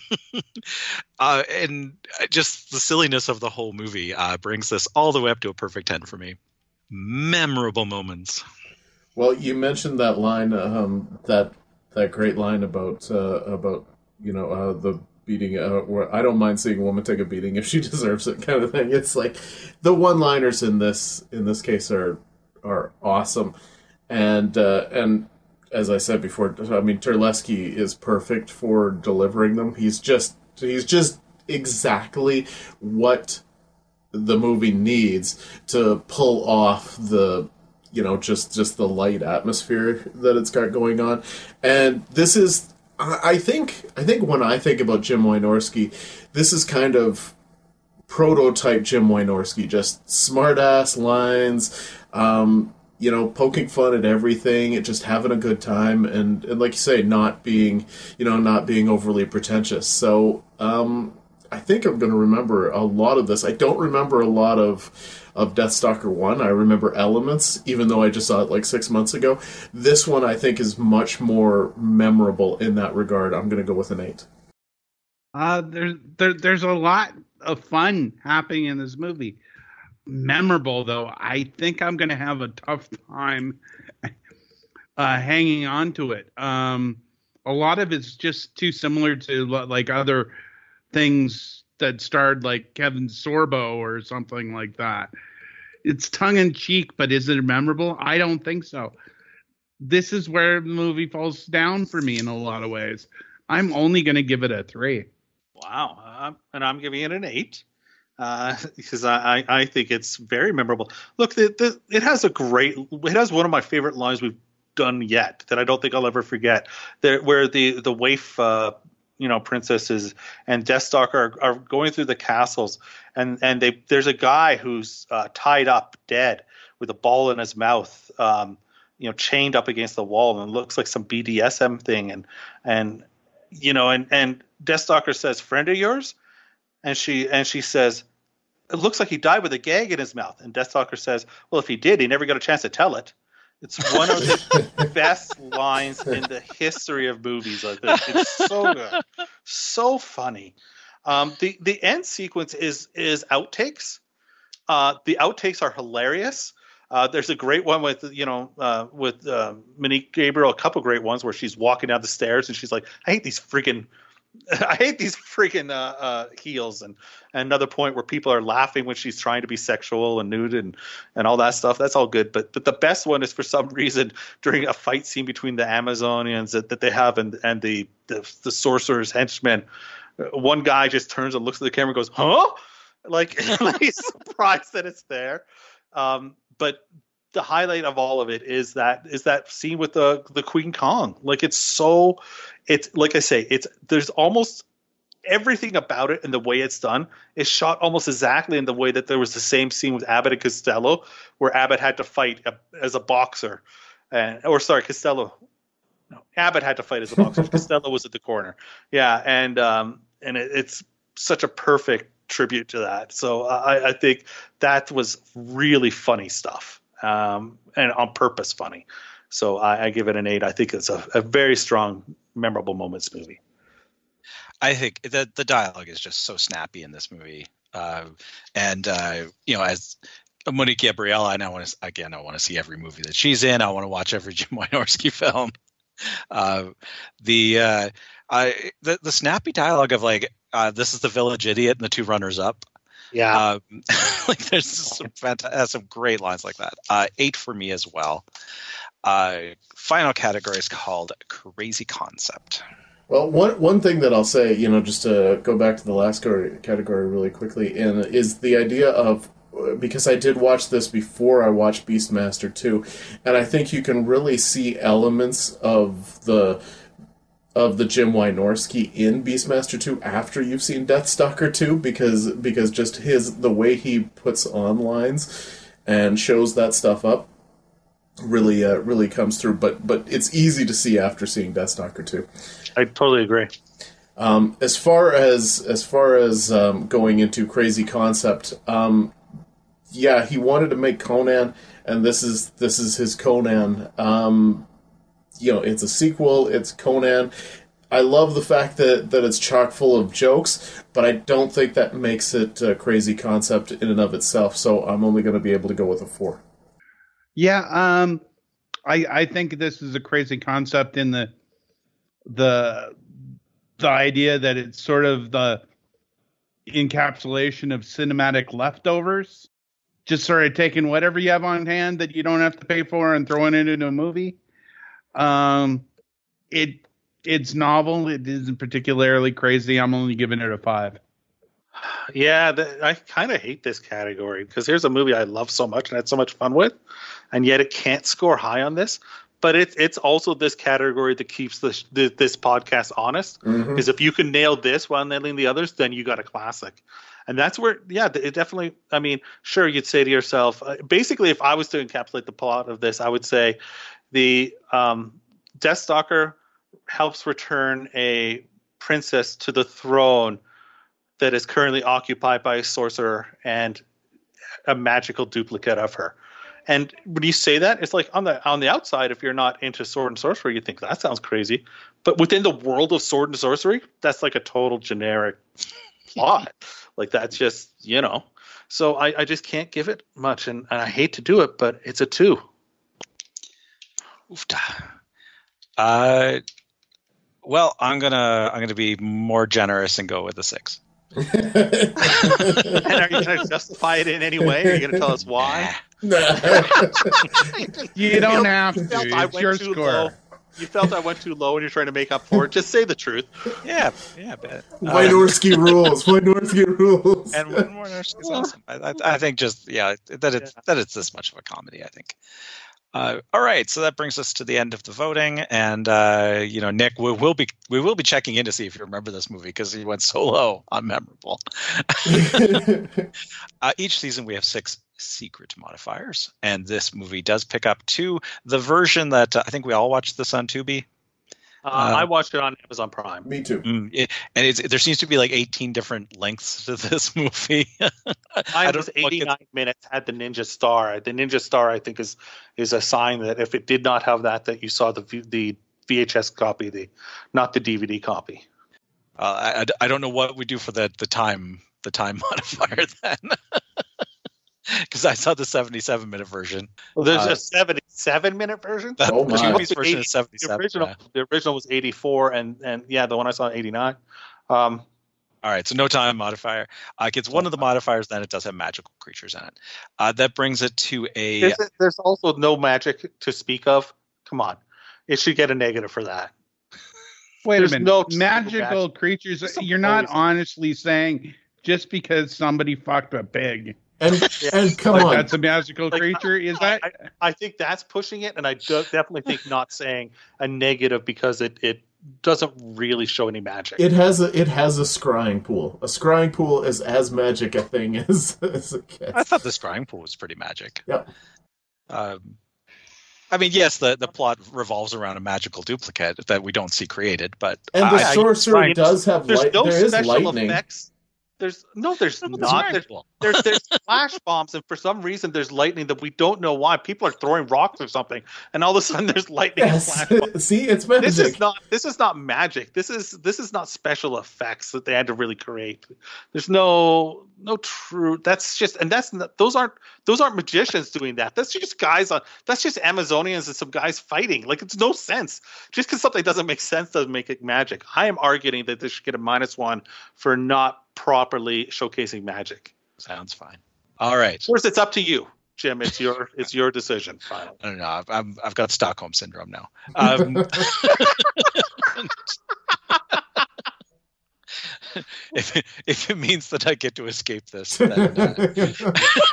Speaker 5: uh, and just the silliness of the whole movie uh, brings this all the way up to a perfect ten for me. Memorable moments.
Speaker 2: Well, you mentioned that line, um, that that great line about uh, about you know uh, the beating. Uh, where I don't mind seeing a woman take a beating if she deserves it, kind of thing. It's like the one-liners in this in this case are are awesome, and uh, and as I said before, I mean Terlesky is perfect for delivering them. He's just he's just exactly what the movie needs to pull off the. You know, just, just the light atmosphere that it's got going on. And this is, I I think, I think when I think about Jim Wynorski, this is kind of prototype Jim Wynorski, just smart-ass lines, um, you know, poking fun at everything, just having a good time, and, and like you say, not being, you know, not being overly pretentious. So, um, I think I'm going to remember a lot of this. I don't remember a lot of of Deathstalker one. I remember elements, even though I just saw it like six months ago. This one, I think, is much more memorable in that regard. I'm going to go with an eight.
Speaker 3: Uh, there's there, there's a lot of fun happening in this movie. Memorable, though, I think I'm going to have a tough time uh, hanging on to it. Um, a lot of it's just too similar to like other things that starred like Kevin Sorbo or something like that. It's tongue in cheek, but is it memorable? I don't think so. This is where the movie falls down for me in a lot of ways. I'm only going to give it a three.
Speaker 4: Wow, uh, and I'm giving it an eight uh, because I, I, I think it's very memorable. Look, the, the, it has a great, it has one of my favorite lines we've done yet that I don't think I'll ever forget. There, where the the waif, uh, you know, princesses and Deathstalker are, are going through the castles, and and they there's a guy who's uh, tied up, dead, with a ball in his mouth, um, you know, chained up against the wall, and it looks like some B D S M thing, and and you know, and and Deathstalker says, "Friend of yours?" And she and she says, "It looks like he died with a gag in his mouth." And Deathstalker says, "Well, if he did, he never got a chance to tell it." It's one of the best lines in the history of movies. I think it's so good, so funny. Um, the the end sequence is is outtakes. Uh, the outtakes are hilarious. Uh, there's a great one with you know uh, with uh, Monique Gabriel. A couple great ones where she's walking down the stairs and she's like, "I hate these freaking." I hate these freaking uh, uh, heels, and, and another point where people are laughing when she's trying to be sexual and nude and, and all that stuff. That's all good, but but the best one is for some reason during a fight scene between the Amazonians that, that they have and and the the, the sorcerer's henchmen. One guy just turns and looks at the camera and goes, "Huh?" Like, like he's surprised that it's there. Um, but the highlight of all of it is that is that scene with the the Queen Kong. Like it's so, it's like I say, it's there's almost everything about it and the way it's done is shot almost exactly in the way that there was the same scene with Abbott and Costello, where Abbott had to fight a, as a boxer, and or sorry, Costello, no, Abbott had to fight as a boxer. Costello was at the corner, yeah, and um and it, it's such a perfect tribute to that. So I, I think that was really funny stuff. Um, and on purpose funny. So I, I give it an eight. I think it's a, a very strong, memorable moments movie.
Speaker 5: I think the the dialogue is just so snappy in this movie. Uh, and, uh, you know, as Monique Gabrielle, I now want to, again, I want to see every movie that she's in. I want to watch every Jim Wynorski film. Uh, the, uh, I, the, the snappy dialogue of like, uh, this is the village idiot and the two runners up.
Speaker 4: Yeah.
Speaker 5: Um, like there's some fantastic, some great lines like that. Uh, eight for me as well. Uh, final category is called Crazy Concept.
Speaker 2: Well, one one thing that I'll say, you know, just to go back to the last category really quickly, and is the idea of, because I did watch this before I watched Beastmaster two, and I think you can really see elements of the of the Jim Wynorski in Beastmaster two after you've seen Deathstalker two, because because just his the way he puts on lines and shows that stuff up really uh, really comes through. But but it's easy to see after seeing Deathstalker two.
Speaker 4: I totally agree.
Speaker 2: Um, as far as as far as um, going into Crazy Concept, um, yeah, he wanted to make Conan, and this is this is his Conan. Um, you know, it's a sequel. It's Conan. I love the fact that, that it's chock full of jokes, but I don't think that makes it a Crazy Concept in and of itself. So I'm only going to be able to go with a four.
Speaker 3: Yeah, um, I I think this is a Crazy Concept in the the the idea that it's sort of the encapsulation of cinematic leftovers, just sort of taking whatever you have on hand that you don't have to pay for and throwing it into a movie. Um, it it's novel. It isn't particularly crazy. I'm only giving it a five.
Speaker 4: Yeah, the, I kind of hate this category because here's a movie I love so much and had so much fun with, and yet it can't score high on this. But it's it's also this category that keeps this this podcast honest. Because mm-hmm. if you can nail this while nailing the others, then you got a classic. And that's where, yeah, it definitely. I mean, sure, you'd say to yourself, uh, basically, if I was to encapsulate the plot of this, I would say the um, Deathstalker helps return a princess to the throne that is currently occupied by a sorcerer and a magical duplicate of her. And when you say that, it's like on the on the outside, if you're not into sword and sorcery, you think that sounds crazy. But within the world of sword and sorcery, that's like a total generic plot. Like that's just, you know. So I, I just can't give it much, and, and I hate to do it, but it's a two.
Speaker 5: Oofta. Uh, well, I'm gonna I'm gonna be more generous and go with a six.
Speaker 4: And are you going to justify it in any way? Are you going to tell us why?
Speaker 2: No.
Speaker 3: You don't have to.
Speaker 4: It's your score. Low. You felt I went too low and you're trying to make up for it. Just say the truth.
Speaker 5: Yeah, yeah, bet.
Speaker 2: Wynorski uh, rules. Wynorski rules.
Speaker 5: And Wynorski's awesome. I, I, I think just yeah that it's yeah. that it's this much of a comedy. I think. Uh, all right, so that brings us to the end of the voting, and uh, you know, Nick, we will be we will be checking in to see if you remember this movie because he went so low on memorable. uh, each season we have six secret modifiers, and this movie does pick up two. The version that uh, I think we all watched this on Tubi.
Speaker 4: Uh, uh, I watched it on Amazon Prime.
Speaker 2: Me too.
Speaker 5: Mm, it, and it's, there seems to be like eighteen different lengths to this movie.
Speaker 4: Mine was eighty-nine minutes, had the Ninja Star. The Ninja Star, I think, is is a sign that if it did not have that, that you saw the the V H S copy, the not the D V D copy.
Speaker 5: Uh, I, I don't know what we do for the the time the time modifier then. Because I saw the seventy-seven minute version.
Speaker 4: Well, there's
Speaker 5: uh,
Speaker 4: a seventy-seven minute version.
Speaker 5: The
Speaker 2: oh
Speaker 5: Tubi's version is seventy-seven.
Speaker 4: The original,
Speaker 5: yeah.
Speaker 4: the original was eighty-four, and and yeah, the one I saw eighty-nine. Um,
Speaker 5: All right, so no time modifier. Uh, it's one of the modifiers. Then it does have magical creatures in it. Uh, that brings it to a.
Speaker 4: There's, a, there's also no magic to speak of. Come on, it should get a negative for that.
Speaker 3: Wait
Speaker 4: There's
Speaker 3: a minute.
Speaker 4: no
Speaker 3: magical magic. creatures.
Speaker 4: Some
Speaker 3: you're not
Speaker 4: poison.
Speaker 3: honestly saying just because somebody fucked a pig.
Speaker 2: And and come
Speaker 3: like
Speaker 2: on,
Speaker 3: that's a magical
Speaker 4: Like,
Speaker 3: creature. Is
Speaker 4: I,
Speaker 3: that?
Speaker 4: I, I think that's pushing it, and I do definitely think not saying a negative because it, it doesn't really show any magic.
Speaker 2: it has a it has a scrying pool. A scrying pool is as magic a thing as, as a cat.
Speaker 5: I thought the scrying pool was pretty magic.
Speaker 2: Yep.
Speaker 5: Um, I mean, yes, the, the plot revolves around a magical duplicate that we don't see created, but
Speaker 2: And the
Speaker 5: I,
Speaker 2: sorcerer
Speaker 4: I,
Speaker 2: does have
Speaker 4: there's
Speaker 2: light.
Speaker 4: no
Speaker 2: there is
Speaker 4: special
Speaker 2: lightning.
Speaker 4: effects. There's no, there's
Speaker 5: I,
Speaker 4: not. There's, there's there's flash bombs, and for some reason there's lightning that we don't know why. People are throwing rocks or something, and all of a sudden there's lightning
Speaker 2: Yes.
Speaker 4: and flash bombs.
Speaker 2: See, it's magic.
Speaker 4: This is not this is not magic. This is this is not special effects that they had to really create. There's no no true. That's just and that's not, those aren't those aren't magicians doing that. That's just guys on. That's just Amazonians and some guys fighting. Like it's no sense. Just because something doesn't make sense doesn't make it magic. I am arguing that this should get a minus one for not properly showcasing magic.
Speaker 5: Sounds fine. All right.
Speaker 4: Of course, it's up to you, Jim. It's your it's your decision. Finally.
Speaker 5: I don't know. I've, I've, I've got Stockholm syndrome now. Um, if, it, if it means that I get to escape this, then, uh...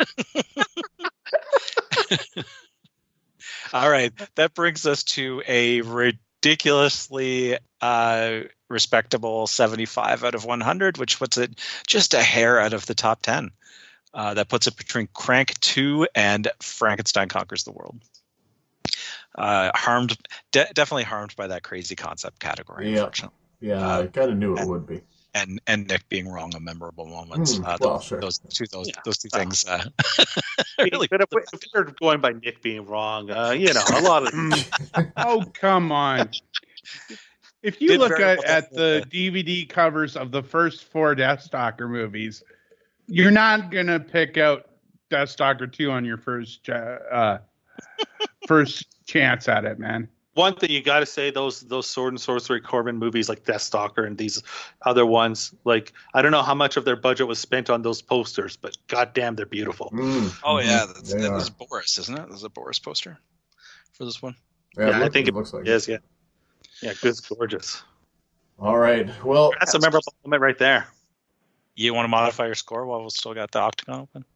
Speaker 5: All right. That brings us to a ridiculously uh, respectable seventy-five out of one hundred, which puts it just a hair out of the top ten. Uh, that puts it between Crank two and Frankenstein Conquers the World. Uh, harmed, de- definitely harmed by that crazy concept category.
Speaker 2: Yeah,
Speaker 5: unfortunately.
Speaker 2: yeah,
Speaker 5: uh,
Speaker 2: I kind of knew it
Speaker 5: and,
Speaker 2: would be.
Speaker 5: And and Nick being wrong on memorable moments.
Speaker 2: Mm,
Speaker 5: uh,
Speaker 2: well,
Speaker 5: those,
Speaker 2: sure.
Speaker 5: those two those
Speaker 4: Yeah.
Speaker 5: those two things. Uh,
Speaker 4: Really, but if, we, if we're going by Nick being wrong, uh, you know, a lot of
Speaker 3: Oh, come on. If you
Speaker 5: Did
Speaker 3: look
Speaker 5: very
Speaker 3: at,
Speaker 5: well
Speaker 3: at
Speaker 5: with
Speaker 3: the
Speaker 5: the-
Speaker 3: D V D covers of the first four Deathstalker movies, you're not going to pick out Deathstalker two on your first uh, first chance at it, man.
Speaker 4: one thing you got to say, those those sword and sorcery Corbin movies like Deathstalker and these other ones, like I don't know how much of their budget was spent on those posters, but goddamn, they're beautiful.
Speaker 2: Mm,
Speaker 5: oh
Speaker 2: mhm,
Speaker 5: yeah, that's,
Speaker 2: they
Speaker 5: that
Speaker 2: are.
Speaker 5: was Boris, isn't it? There's a Boris poster for this one.
Speaker 2: Yeah,
Speaker 4: Yeah,
Speaker 2: it
Speaker 4: I
Speaker 2: look-
Speaker 4: think
Speaker 2: it looks like
Speaker 4: Yes, yeah, yeah, good, gorgeous.
Speaker 2: All right. Well,
Speaker 4: That's a memorable moment right there.
Speaker 5: You want to modify your score while we still got the octagon open?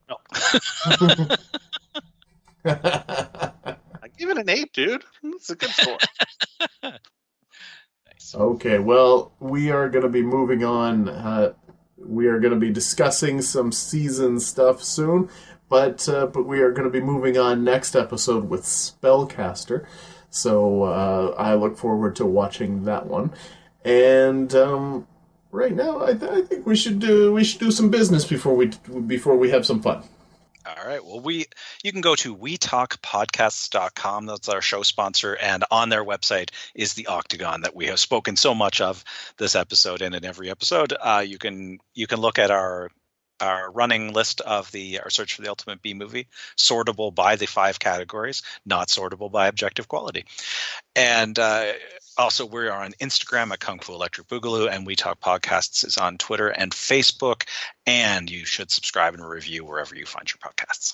Speaker 4: I give it an eight, dude. It's a good score.
Speaker 5: Nice.
Speaker 2: okay. Well, we are going to be moving on. Uh, we are going to be discussing some season stuff soon, but uh, but we are going to be moving on next episode with Spellcaster. So uh, I look forward to watching that one. And um, right now, I, th- I think we should do we should do some business before we before we have some fun.
Speaker 5: All right. Well, we you can go to we talk podcasts dot com. That's our show sponsor. And on their website is the Octagon that we have spoken so much of this episode and in every episode. Uh, you can you can look at our our running list of the our search for the ultimate B movie, sortable by the five categories, not sortable by objective quality. And uh, also, we are on Instagram at Kung Fu Electric Boogaloo, and We Talk Podcasts is on Twitter and Facebook. And you should subscribe and review wherever you find your podcasts.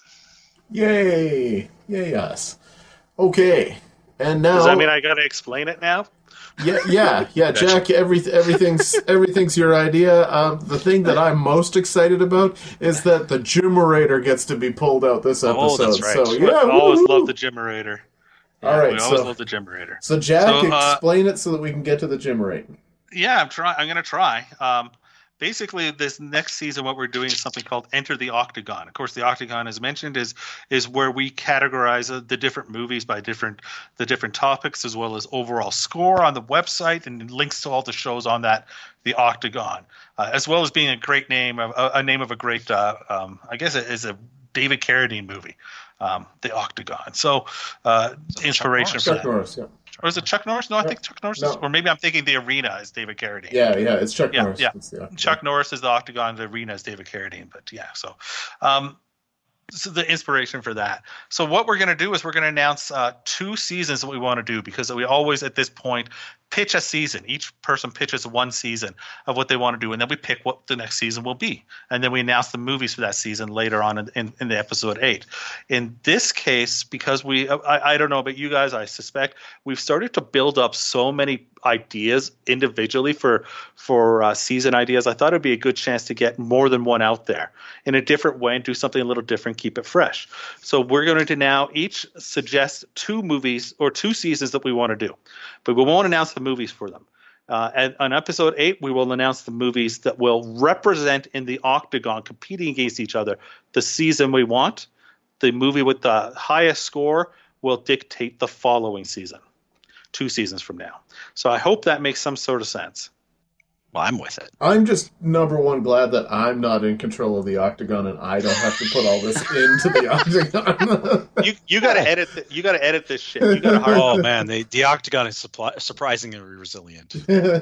Speaker 2: Yay! Yay us. Okay. And now
Speaker 4: Does that mean I got to explain it now?
Speaker 2: Yeah, yeah, yeah, Jack. Every, everything's everything's your idea. Um, the thing that I'm most excited about is that the Jimmerator gets to be pulled out this episode.
Speaker 5: Oh, that's right.
Speaker 2: So yeah,
Speaker 4: I always
Speaker 2: woo-hoo.
Speaker 4: love the Jimmerator. Yeah,
Speaker 2: All right,
Speaker 4: we always
Speaker 2: so-
Speaker 4: love the Jimmerator.
Speaker 2: So Jack,
Speaker 4: So, uh,
Speaker 2: explain it so that we can get to the Jimmerator.
Speaker 4: Yeah, I'm trying. I'm going to try. Um, basically, this next season, what we're doing is something called Enter the Octagon. Of course, the Octagon, as mentioned, is is where we categorize uh, the different movies by different the different topics, as well as overall score on the website and links to all the shows on that the Octagon, uh, as well as being a great name of a, a name of a great, uh, um, I guess it is a David Carradine movie, um, the Octagon. So, uh,
Speaker 5: Chuck
Speaker 4: inspiration
Speaker 5: Norris.
Speaker 4: for
Speaker 2: Chuck
Speaker 4: that.
Speaker 2: Norris, yeah,
Speaker 4: Or is it Chuck Norris? No, I think Chuck Norris is,
Speaker 2: No.
Speaker 4: or maybe I'm thinking the Arena is David Carradine.
Speaker 2: yeah, yeah. It's Chuck
Speaker 4: Yeah,
Speaker 2: Norris.
Speaker 4: yeah.
Speaker 2: It's the Octagon.
Speaker 4: Chuck Norris is the Octagon, the Arena is David Carradine. But yeah, so, um, so the inspiration for that. So what we're going to do is we're going to announce uh, two seasons that we want to do, because we always at this point pitch a season. Each person pitches one season of what they want to do, and then we pick what the next season will be, and then we announce the movies for that season later on in, in, in the episode eight. In this case, because we I, I don't know about you guys, I suspect we've started to build up so many ideas individually for for uh, season ideas. I thought it'd be a good chance to get more than one out there in a different way and do something a little different, keep it fresh. So we're going to now each suggest two movies or two seasons that we want to do, but we won't announce the movies for them. Uh, and on episode eight, we will announce the movies that will represent in the Octagon, competing against each other, the season we want. The movie with the highest score will dictate the following season, two seasons from now. So I hope that makes some sort of sense.
Speaker 5: Well, I'm with it.
Speaker 2: I'm just number one glad that I'm not in control of the Octagon and I don't have to put all this into the Octagon.
Speaker 4: You you got to edit. The, you got to edit this shit. You got to hard.
Speaker 5: Oh man, the the Octagon is supply, surprisingly resilient.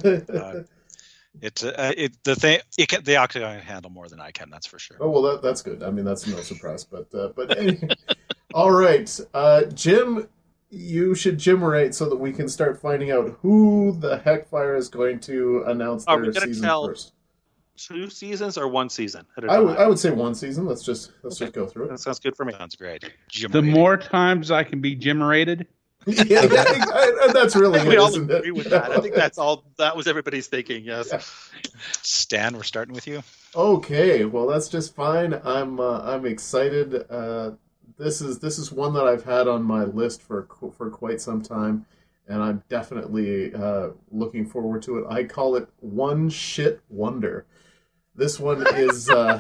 Speaker 5: Uh, It's uh, it the thing it can, the Octagon can handle more than I can. That's for sure.
Speaker 2: Oh well, that, that's good. I mean, that's no surprise. But uh, but anyway. All right, uh, Jim, you should Jimmerate so that we can start finding out who the Heckfire is going to announce
Speaker 4: Are
Speaker 2: their
Speaker 4: we gonna
Speaker 2: season
Speaker 4: tell-
Speaker 2: first.
Speaker 4: two seasons or one season at a
Speaker 2: I
Speaker 4: time?
Speaker 2: would I would say one season. Let's just let's just go through
Speaker 4: That
Speaker 2: it.
Speaker 4: sounds good for me.
Speaker 5: Sounds great. Jim
Speaker 3: The
Speaker 5: rating.
Speaker 3: more times I can be Jim-rated.
Speaker 2: yeah, yeah, I- and that's really
Speaker 4: we
Speaker 2: it,
Speaker 4: all
Speaker 2: isn't
Speaker 4: agree
Speaker 2: it?
Speaker 4: with that. I think that's all. That was everybody's thinking. Yes.
Speaker 2: Yeah.
Speaker 5: Stan, we're starting with you.
Speaker 2: Okay, well that's just fine. I'm uh, I'm excited. Uh, this is this is one that I've had on my list for qu- for quite some time, and I'm definitely uh, looking forward to it. I call it One Shit Wonder. This one is. Uh,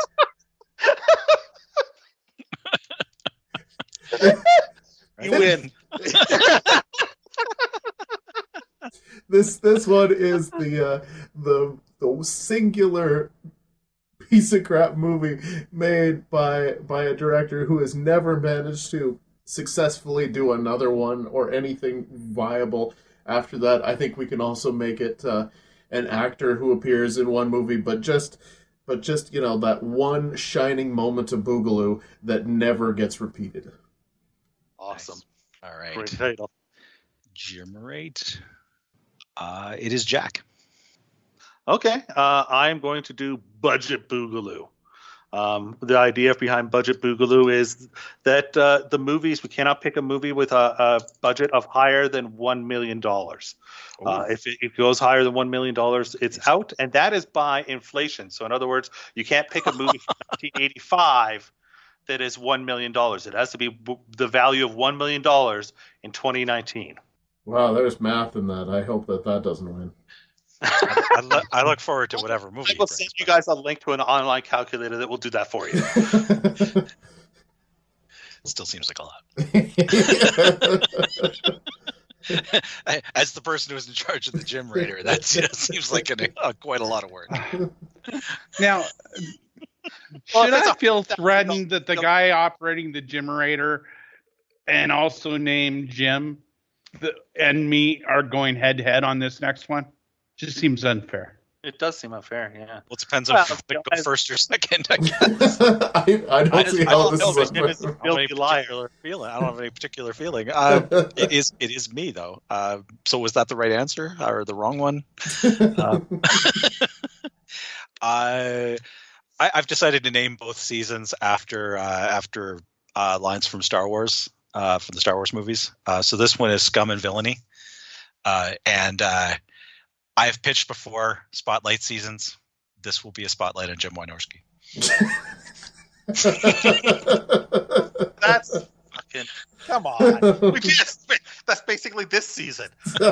Speaker 4: You win.
Speaker 2: this this one is the uh, the the singular piece of crap movie made by by a director who has never managed to successfully do another one or anything viable after that. I think we can also make it uh, an actor who appears in one movie, but just but just you know that one shining moment of Boogaloo that never gets repeated.
Speaker 4: Awesome.
Speaker 5: All right.
Speaker 4: Great title.
Speaker 5: Jim rate. Uh, it is Jack.
Speaker 4: Okay, uh, I'm going to do Budget Boogaloo. Um, the idea behind Budget Boogaloo is that uh, the movies, we cannot pick a movie with a, a budget of higher than one million dollars. Uh, if it, it goes higher than one million dollars, it's out, and that is by inflation. So in other words, you can't pick a movie from nineteen eighty-five that is one million dollars. It has to be b- the value of one million dollars in twenty nineteen.
Speaker 2: Wow, there's math in that. I hope that that doesn't win.
Speaker 5: I, I, lo- I look forward to whatever movie.
Speaker 4: I
Speaker 5: he
Speaker 4: will
Speaker 5: brings,
Speaker 4: send you
Speaker 5: but
Speaker 4: guys a link to an online calculator that will do that for you.
Speaker 5: it still seems like a lot. As the person who's in charge of the gym rater, that you know, seems like an, uh, quite a lot of work.
Speaker 3: Now,
Speaker 4: Well,
Speaker 3: should
Speaker 4: if it's
Speaker 3: I
Speaker 4: a-
Speaker 3: feel
Speaker 4: that-
Speaker 3: threatened that the
Speaker 4: no.
Speaker 3: guy operating the Jimmerator and also named Jim the, and me are going head to head on this next one? Just seems unfair.
Speaker 4: It does seem unfair, yeah.
Speaker 5: Well, it depends
Speaker 4: Well,
Speaker 5: on if
Speaker 4: you
Speaker 5: you
Speaker 4: know,
Speaker 5: go
Speaker 4: as-
Speaker 5: first or second, I guess.
Speaker 2: I, I don't
Speaker 5: I,
Speaker 2: see
Speaker 5: I
Speaker 2: how
Speaker 5: don't
Speaker 2: this
Speaker 5: know,
Speaker 2: is
Speaker 5: but
Speaker 2: a
Speaker 5: Jim is a
Speaker 4: Filthy
Speaker 5: filthy
Speaker 4: liar.
Speaker 5: liar. Feeling. I don't have any particular feeling. Uh, it is. It is me though. Uh, so was that the right answer or the wrong one? Uh, I, I I've decided to name both seasons after uh, after uh, lines from Star Wars, uh, from the Star Wars movies. Uh, so this one is Scum and Villainy, uh, and uh, I've pitched before Spotlight seasons. This will be a spotlight on Jim Wynorski.
Speaker 4: That's fucking come on. We just that's basically this season.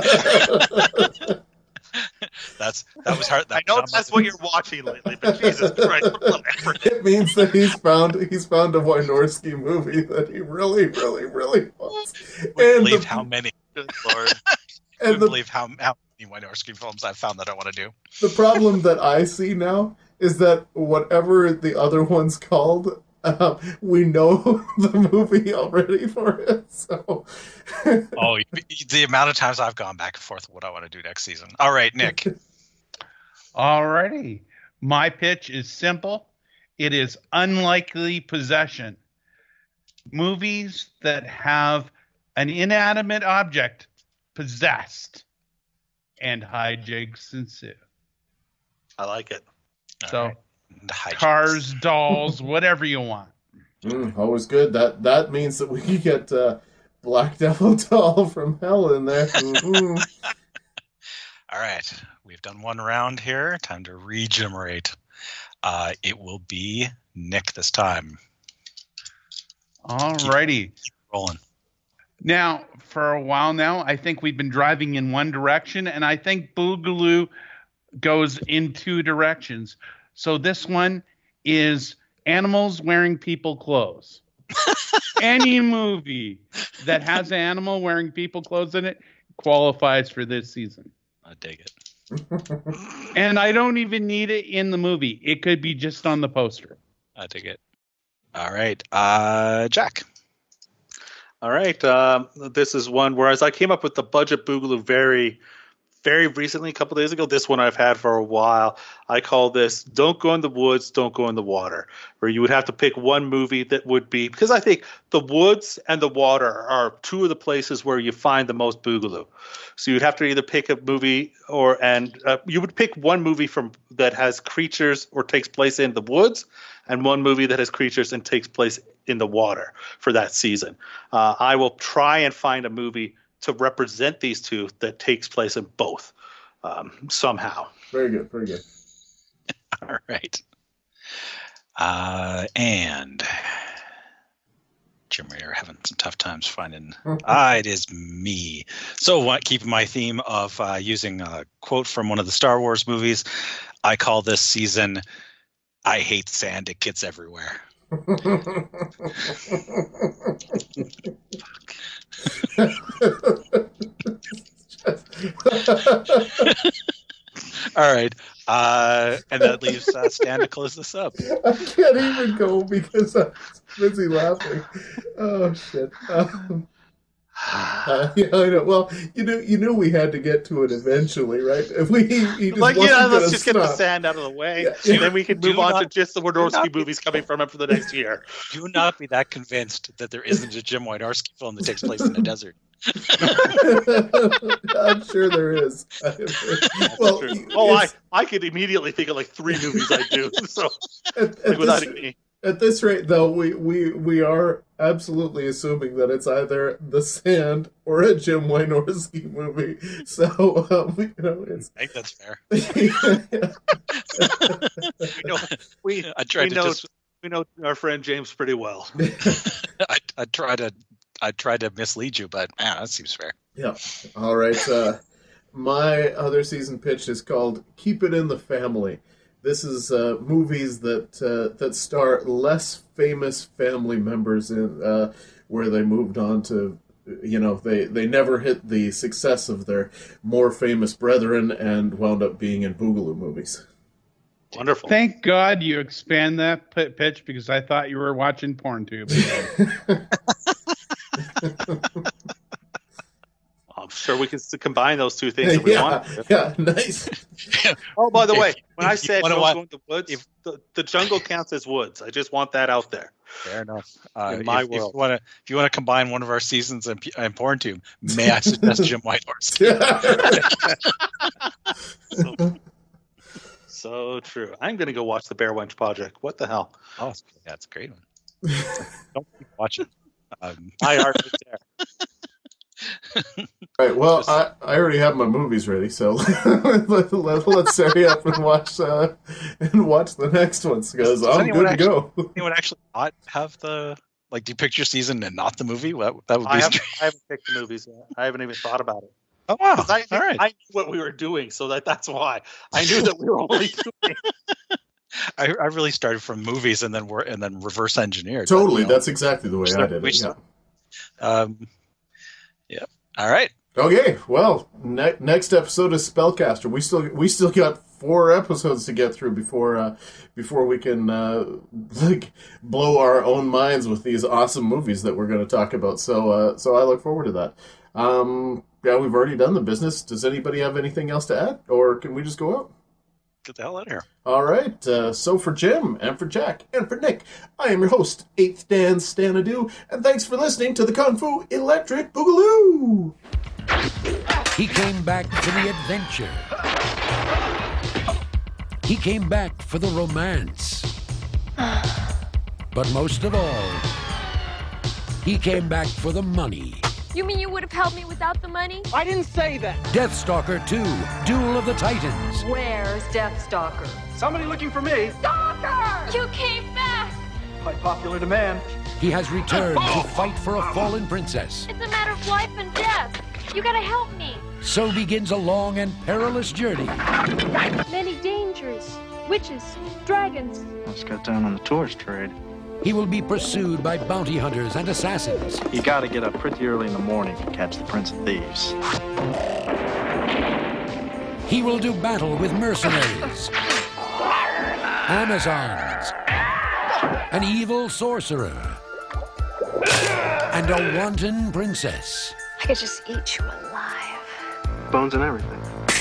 Speaker 5: That's that was hard. That
Speaker 4: I know
Speaker 5: was
Speaker 4: that's what you're watching lately, but Jesus Christ, put a little effort in.
Speaker 2: It means that he's found he's found a Wynorski movie that he really, really, really wants.
Speaker 5: Wouldn't
Speaker 2: And
Speaker 5: believe
Speaker 2: the,
Speaker 5: how many.
Speaker 4: Good Lord.
Speaker 2: and
Speaker 5: Wouldn't
Speaker 2: the,
Speaker 5: believe how how many Wynorski films I've found that I want to do.
Speaker 2: the problem that I see now is that whatever the other one's called, um, we know the movie already for it. So
Speaker 5: Oh, the amount of times I've gone back and forth with what I want to do next season. All right, Nick.
Speaker 3: Alrighty. My pitch is simple. It is Unlikely Possession. Movies that have an inanimate object possessed and hijinks ensue.
Speaker 4: I like it.
Speaker 5: All
Speaker 3: So
Speaker 5: right. Hijinks.
Speaker 3: cars, dolls, whatever you want.
Speaker 2: mm, always good. That that means that we get uh, Black Devil Doll from Hell in there. Mhm.
Speaker 5: All right, we've done one round here. Time to regenerate. Uh, it will be Nick this time.
Speaker 3: Alrighty.
Speaker 5: Rolling.
Speaker 3: Now, for a while now, I think we've been driving in one direction, and I think Boogaloo goes in two directions. So this one is animals wearing people clothes. Any movie that has an animal wearing people clothes in it qualifies for this season.
Speaker 5: I dig it.
Speaker 3: And I don't even need it in the movie. It could be just on the poster.
Speaker 5: I dig it. All right, uh, Jack.
Speaker 4: All right. Um, this is one whereas I came up with the Budget Boogaloo very very recently, a couple days ago. This one I've had for a while. I call this "Don't Go in the Woods, Don't Go in the Water," where you would have to pick one movie that would be, because I think the woods and the water are two of the places where you find the most boogaloo. So you'd have to either pick a movie or and uh, you would pick one movie from that has creatures or takes place in the woods, and one movie that has creatures and takes place in the water for that season. Uh, I will try and find a movie to represent these two that takes place in both um, somehow.
Speaker 2: Very good, very good.
Speaker 5: All right. Uh, and Jim, we are having some tough times finding. Ah, it is me. So, what, keeping my theme of uh, using a quote from one of the Star Wars movies, I call this season "I Hate Sand. It Gets Everywhere." All right, uh, and that leaves uh, Stan to close this up.
Speaker 2: I can't even go because I'm busy laughing. Oh shit! Um, uh, yeah, I know. Well, you knew you knew we had to get to it eventually, right? If we, he just
Speaker 4: like,
Speaker 2: wasn't
Speaker 4: yeah, let's
Speaker 2: gonna
Speaker 4: just
Speaker 2: stop.
Speaker 4: get the sand out of the way,
Speaker 2: Yeah.
Speaker 4: and then we can
Speaker 5: Do
Speaker 4: move on
Speaker 5: not-
Speaker 4: to just the Wynorski
Speaker 5: not-
Speaker 4: movies coming from him for the next year.
Speaker 5: Do not be that convinced that there isn't a Jim Wynorski film that takes place in the desert.
Speaker 2: I'm sure there is. well,
Speaker 4: True. Oh, I,
Speaker 2: it's-
Speaker 4: I could immediately think of like three movies I do. So
Speaker 2: at, at
Speaker 4: like, without
Speaker 2: this,
Speaker 4: any.
Speaker 2: at this rate, though, we, we we are absolutely assuming that it's either The Sand or a Jim Wynorski movie. So um, you know, it's.
Speaker 5: I think that's fair.
Speaker 4: You know, we
Speaker 5: I tried
Speaker 4: we
Speaker 5: to
Speaker 4: know
Speaker 5: just,
Speaker 4: we know our friend James pretty well.
Speaker 5: I, I try to, I tried to mislead you, but man, that seems fair.
Speaker 2: Yeah. All right. Uh, my other season pitch is called "Keep It in the Family." This is uh, movies that uh, that star less famous family members in uh, where they moved on to, you know, they, they never hit the success of their more famous brethren and wound up being in Boogaloo movies.
Speaker 4: Wonderful.
Speaker 3: Thank God you expand that p- pitch because I thought you were watching PornTube.
Speaker 4: I'm sure we can s- combine those two things if we
Speaker 2: yeah,
Speaker 4: want to.
Speaker 2: yeah, nice.
Speaker 4: Oh, by the
Speaker 5: If-
Speaker 4: way, when I
Speaker 5: if you
Speaker 4: said
Speaker 5: wanna
Speaker 4: don't
Speaker 5: wa-
Speaker 4: go in the woods,
Speaker 5: if-
Speaker 4: the, the jungle counts as woods. I just want that out there.
Speaker 5: Fair enough. Uh,
Speaker 4: In my
Speaker 5: if,
Speaker 4: world.
Speaker 5: if you want to, if you want to combine one of our seasons and, and PornTube, may I suggest Jim Wynorski?
Speaker 4: So, so true. I'm going to go watch the Bear Wench Project. What the hell?
Speaker 5: Oh, that's a great one. Don't keep watching. Um,
Speaker 4: My heart is there.
Speaker 2: Right, well,
Speaker 5: Just-
Speaker 2: I, I already have my movies ready, so let, let, let's hurry up and watch uh, and watch the next ones because
Speaker 5: Does
Speaker 2: I'm
Speaker 5: anyone
Speaker 2: good to go.
Speaker 5: anyone actually not have the like? Do you pick your season and not the movie? That, that would be.
Speaker 4: I haven't,
Speaker 5: strange.
Speaker 4: I haven't picked the movies yet. I haven't even thought about it.
Speaker 5: Oh wow!
Speaker 4: 'Cause I,
Speaker 5: All right.
Speaker 4: I knew what we were doing, so that, that's why. I knew that we were only doing
Speaker 5: I, I really started from movies and then were and then reverse engineered.
Speaker 2: Totally,
Speaker 5: you know.
Speaker 2: that's exactly the way
Speaker 5: Which
Speaker 2: I
Speaker 5: the-
Speaker 2: did
Speaker 5: which
Speaker 2: it. Yeah.
Speaker 5: the- Um. Yeah. All right.
Speaker 2: Okay, well, ne- next episode is Spellcaster. We still we still got four episodes to get through before uh, before we can uh, like blow our own minds with these awesome movies that we're going to talk about. So uh, so I look forward to that. Um, yeah, we've already done the business. Does anybody have anything else to add, or can we just go out?
Speaker 5: Get the hell out of here.
Speaker 2: All right, uh, so for Jim, and for Jack, and for Nick, I am your host, eighth Dan Stanadu, and thanks for listening to the Kung Fu Electric Boogaloo!
Speaker 6: He came back for the adventure. He came back for the romance. But most of all, he came back for the money.
Speaker 7: You mean you would have helped me without the money?
Speaker 8: I didn't say that.
Speaker 6: Deathstalker two, Duel of the Titans.
Speaker 7: Where's Deathstalker?
Speaker 8: Somebody looking for me.
Speaker 7: Stalker! You came back!
Speaker 8: By popular demand.
Speaker 6: He has returned to fight for a fallen princess.
Speaker 7: It's a matter of life and death. You gotta help me.
Speaker 6: So begins a long and perilous journey.
Speaker 7: Many dangers. Witches, dragons.
Speaker 9: Let's cut down on the tourist trade.
Speaker 6: He will be pursued by bounty hunters and assassins.
Speaker 9: You gotta get up pretty early in the morning to catch the Prince of Thieves.
Speaker 6: He will do battle with mercenaries, Amazons, an evil sorcerer, and a wanton princess.
Speaker 7: I could just eat you alive.
Speaker 9: Bones and everything.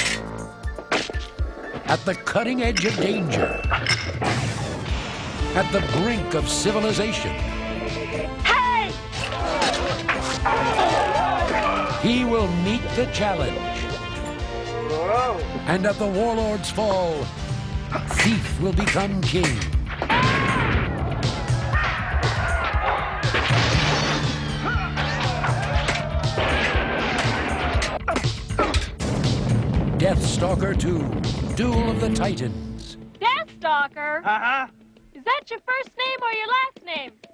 Speaker 6: At the cutting edge of danger. At the brink of civilization.
Speaker 7: Hey!
Speaker 6: He will meet the challenge. And at the warlord's fall, thief will become king. Deathstalker two, Duel of the Titans.
Speaker 7: Deathstalker?
Speaker 8: Uh-huh.
Speaker 7: Is that your first name or your last name?